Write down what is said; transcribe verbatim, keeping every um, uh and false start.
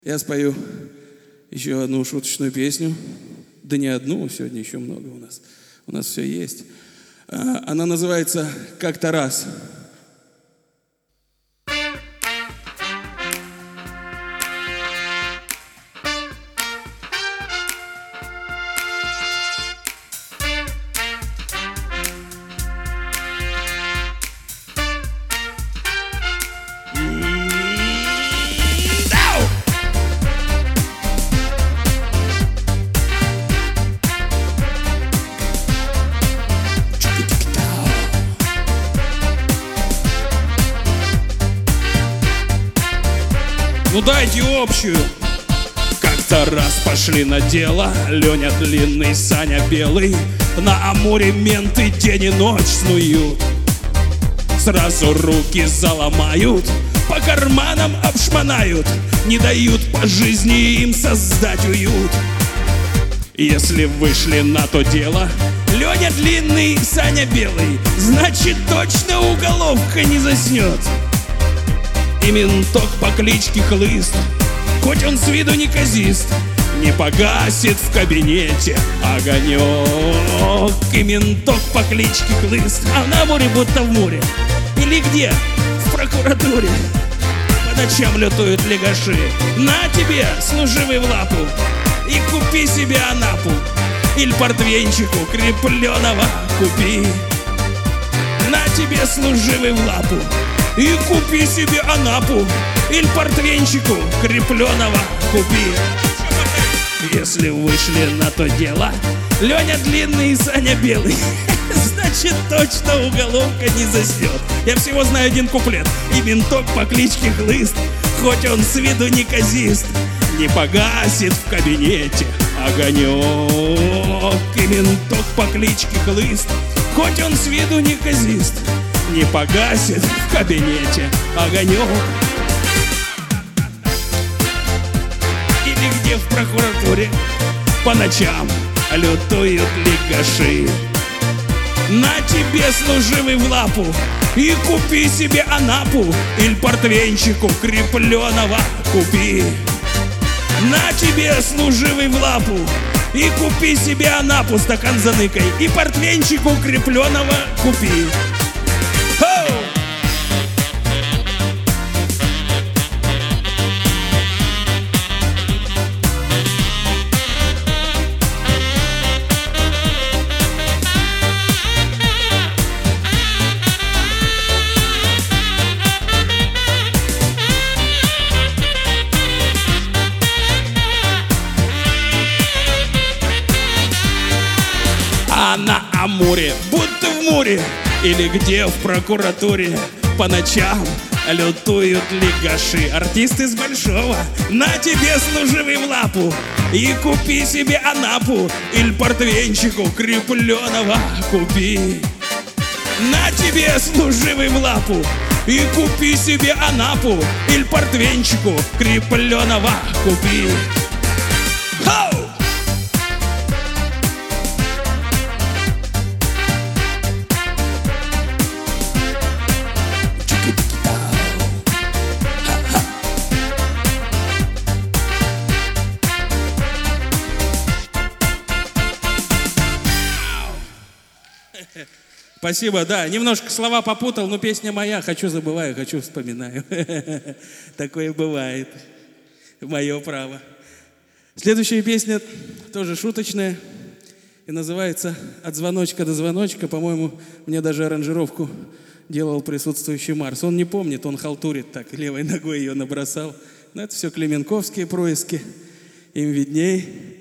Я спою еще одну шуточную песню. Да не одну, сегодня еще много у нас. У нас все есть. Она называется «Как-то раз». Ну дайте общую. Как-то раз пошли на дело Леня длинный, Саня белый. На Амуре менты день и ночь снуют. Сразу руки заломают, по карманам обшмонают, не дают по жизни им создать уют. Если вышли на то дело Леня длинный, Саня белый, значит точно уголовка не заснет. И менток по кличке Хлыст, хоть он с виду неказист, не погасит в кабинете огонек. И менток по кличке Хлыст, а на море будто в море. Или где? В прокуратуре. По ночам лютуют легаши. На тебе, служивый в лапу, и купи себе Анапу. Иль портвейнчику крепленого купи. На тебе, служивый в лапу, и купи себе Анапу. Иль портвейнчику крепленого купи. Если вышли на то дело Леня длинный и Саня белый, значит точно уголовка не заснет. Я всего знаю один куплет. И менток по кличке Хлыст, хоть он с виду неказист, не погасит в кабинете огонек. И менток по кличке Хлыст, хоть он с виду неказист, не погасит в кабинете огонек. Или где в прокуратуре по ночам лютуют легаши. На тебе, служивый в лапу, и купи себе Анапу. Иль портвейнчику крепленого купи. На тебе, служивый в лапу, и купи себе Анапу. Стакан за ныкой и портвейнчику крепленого купи. Хоу! А на Амуре, будто в море, или где в прокуратуре по ночам лютуют легаши. Артисты с большого. На тебе, служивый в лапу, и купи себе Анапу. Иль портвейнчику крепленого купи. На тебе, служивый в лапу, и купи себе Анапу. Иль портвейнчику крепленого купи. Хоу! Спасибо, да, немножко слова попутал, но песня моя. Хочу забываю, хочу вспоминаю. Такое бывает. Мое право. Следующая песня тоже шуточная и называется «От звоночка до звоночка». По-моему, мне даже аранжировку делал присутствующий Марс. Он не помнит, он халтурит так, левой ногой ее набросал. Но это все клеменковские происки, им видней.